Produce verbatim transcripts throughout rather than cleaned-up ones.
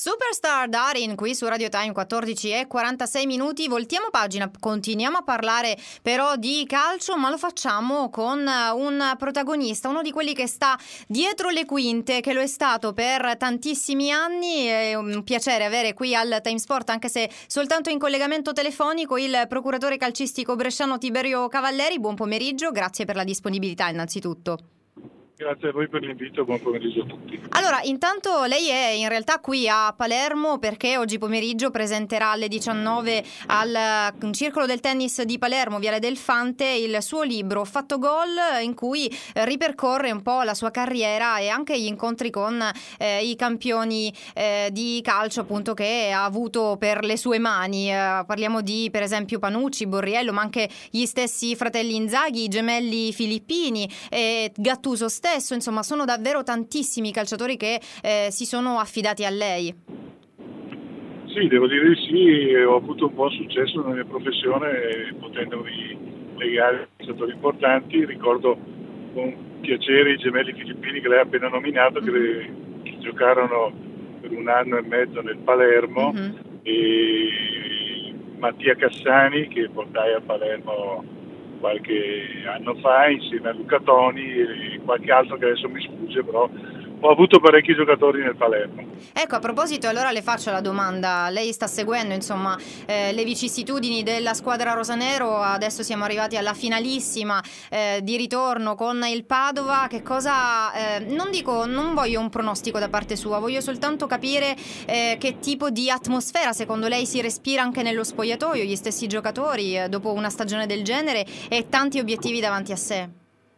Superstar Darin qui su Radio Time, quattordici e quarantasei minuti. Voltiamo pagina, continuiamo a parlare però di calcio, ma lo facciamo con un protagonista, uno di quelli che sta dietro le quinte, che lo è stato per tantissimi anni. È un piacere avere qui al Time Sport, anche se soltanto in collegamento telefonico, il procuratore calcistico bresciano Tiberio Cavalleri. Buon pomeriggio, grazie per la disponibilità innanzitutto. Grazie a voi per l'invito, buon pomeriggio a tutti. Allora, intanto lei è in realtà qui a Palermo perché oggi pomeriggio presenterà alle diciannove al Circolo del Tennis di Palermo, Viale del Fante, il suo libro Fatto Gol, in cui ripercorre un po' la sua carriera e anche gli incontri con eh, i campioni eh, di calcio appunto che ha avuto per le sue mani. Eh, parliamo di per esempio Panucci, Borriello, ma anche gli stessi fratelli Inzaghi, i gemelli Filippini, eh, Gattuso stesso. Insomma, sono davvero tantissimi calciatori che eh, si sono affidati a lei. Sì, devo dire di sì, ho avuto un buon successo nella mia professione potendomi legare a calciatori importanti. Ricordo con piacere i gemelli filippini che lei ha appena nominato, mm-hmm. che, che giocarono per un anno e mezzo nel Palermo, mm-hmm. e Mattia Cassani che portai a Palermo qualche anno fa insieme a Luca Toni e qualche altro che adesso mi sfugge, però ho avuto parecchi giocatori nel Palermo. Ecco, a proposito, allora le faccio la domanda. Lei sta seguendo insomma eh, le vicissitudini della squadra rosanero, adesso siamo arrivati alla finalissima eh, di ritorno con il Padova. Che cosa, eh, non dico, non voglio un pronostico da parte sua, voglio soltanto capire eh, che tipo di atmosfera secondo lei si respira anche nello spogliatoio, gli stessi giocatori eh, dopo una stagione del genere e tanti obiettivi davanti a sé.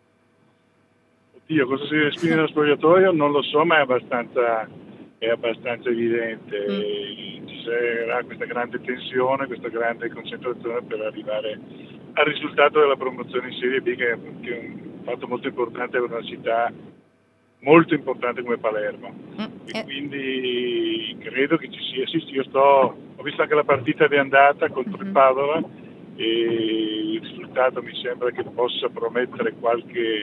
Io cosa si respira nello spogliatoio non lo so, ma è abbastanza, è abbastanza evidente. Mm. Ci sarà questa grande tensione, questa grande concentrazione per arrivare al risultato della promozione in Serie B, che è, che è un fatto molto importante per una città molto importante come Palermo. Mm. E eh. quindi credo che ci sia. Sì, sì, io sto, ho visto anche la partita di andata contro mm-hmm. il Padova e il risultato mi sembra che possa promettere qualche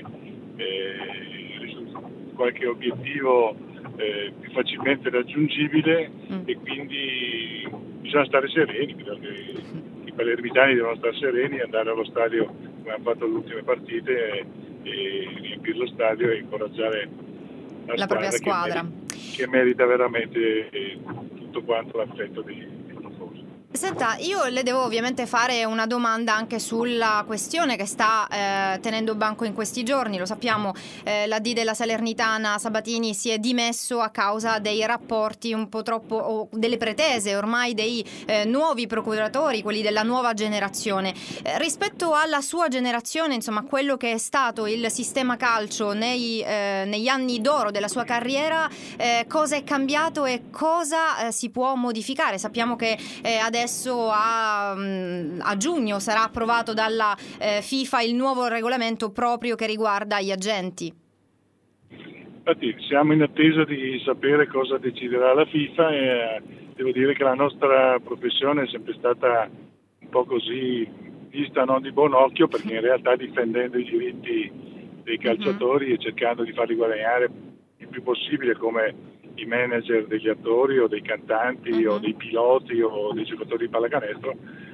Eh, qualche obiettivo eh, più facilmente raggiungibile, mm. e quindi bisogna stare sereni. Credo che i palermitani devono stare sereni, andare allo stadio come hanno fatto le ultime partite e, e riempire lo stadio e incoraggiare la, la propria squadra che merita, che merita veramente eh, tutto quanto l'affetto di, di tifosi. Senta, io le devo ovviamente fare una domanda anche sulla questione che sta eh, tenendo banco in questi giorni. Lo sappiamo, eh, l'A D della Salernitana Sabatini si è dimesso a causa dei rapporti un po' troppo, o delle pretese ormai dei eh, nuovi procuratori, quelli della nuova generazione. Eh, rispetto alla sua generazione, insomma, quello che è stato il sistema calcio nei, eh, negli anni d'oro della sua carriera, eh, cosa è cambiato e cosa eh, si può modificare? Sappiamo che eh, adesso Adesso a, a giugno sarà approvato dalla eh, FIFA il nuovo regolamento proprio che riguarda gli agenti. Infatti siamo in attesa di sapere cosa deciderà la FIFA e eh, devo dire che la nostra professione è sempre stata un po' così vista non di buon occhio, perché in realtà difendendo i diritti dei calciatori mm-hmm. e cercando di farli guadagnare il più possibile come i manager degli attori o dei cantanti uh-huh. o dei piloti o dei giocatori di pallacanestro,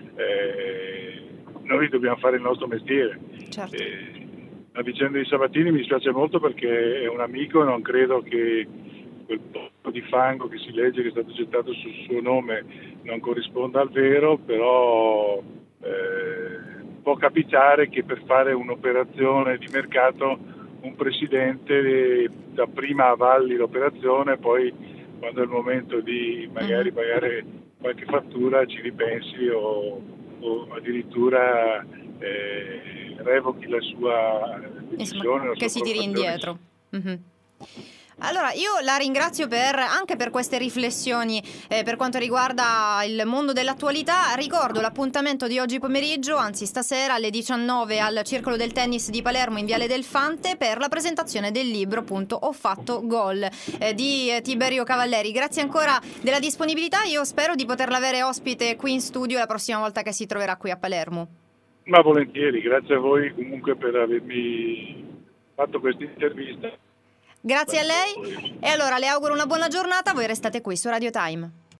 eh, noi dobbiamo fare il nostro mestiere. Certo. Eh, la vicenda di Sabatini mi spiace molto perché è un amico e non credo che quel po' di fango che si legge che è stato gettato sul suo nome non corrisponda al vero, però eh, può capitare che per fare un'operazione di mercato un presidente dapprima avalli l'operazione, poi quando è il momento di magari mm-hmm. pagare qualche fattura ci ripensi o, o addirittura eh, revochi la sua decisione. Insomma, che si tiri indietro. Mm-hmm. Allora io la ringrazio per, anche per queste riflessioni eh, per quanto riguarda il mondo dell'attualità. Ricordo l'appuntamento di oggi pomeriggio, anzi stasera alle diciannove al Circolo del Tennis di Palermo in Viale del Fante per la presentazione del libro appunto Ho fatto gol eh, di Tiberio Cavalleri. Grazie ancora della disponibilità, io spero di poterla avere ospite qui in studio la prossima volta che si troverà qui a Palermo. Ma volentieri, grazie a voi comunque per avermi fatto questa intervista. Grazie a lei e allora le auguro una buona giornata, voi restate qui su Radio Time.